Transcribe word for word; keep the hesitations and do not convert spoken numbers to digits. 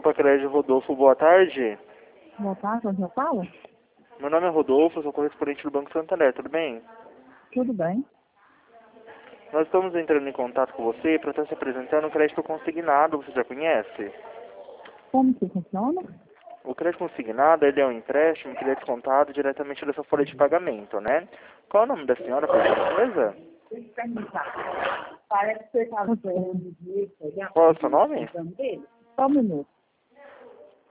Copa Crédito Rodolfo, boa tarde. Boa tarde, onde eu falo? Meu nome é Rodolfo, sou correspondente do Banco Santander, tudo bem? Tudo bem. Nós estamos entrando em contato com você para estar se apresentando o crédito consignado, você já conhece? Como que funciona? O crédito consignado, ele é um empréstimo que ele é descontado diretamente da sua folha de pagamento, né? Qual é o nome da senhora, por gentileza? Parece que você estava... Qual é o seu nome? Só um minuto.